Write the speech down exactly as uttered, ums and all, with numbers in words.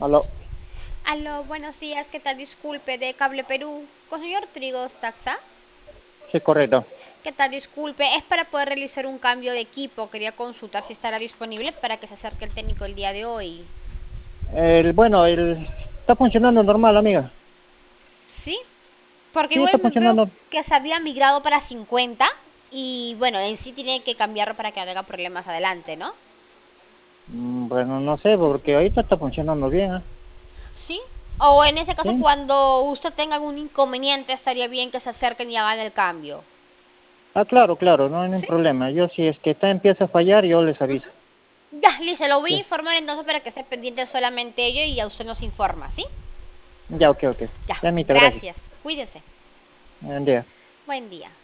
Aló, Aló, buenos días, ¿qué tal? Disculpe, de Cable Perú. Con señor Trigos Taxa. sí, correcto. ¿Qué tal? Disculpe, es para poder realizar un cambio de equipo. Quería consultar si estará disponible para que se acerque el técnico el día de hoy. El, bueno, el, está funcionando normal, amiga. ¿Sí? Porque Sí, igual está me veo funcionando. que se había migrado para cincuenta y bueno, en sí tiene que cambiarlo para que no tenga problemas adelante, ¿no? Mm, Bueno, no sé, porque ahorita está funcionando bien, ¿ah? ¿Sí? O en ese caso, Sí. cuando usted tenga algún inconveniente, estaría bien que se acerquen y hagan el cambio. Ah, claro, claro, no hay ningún ¿Sí? problema. Yo si es que está empieza a fallar, yo les aviso. Ya, listo, lo voy a Sí. informar entonces para que esté pendiente solamente ello y a usted nos informa, ¿sí? Ya, ok, ok. Ya, Ya, Mita, gracias. gracias. Cuídese. Buen día. Buen día.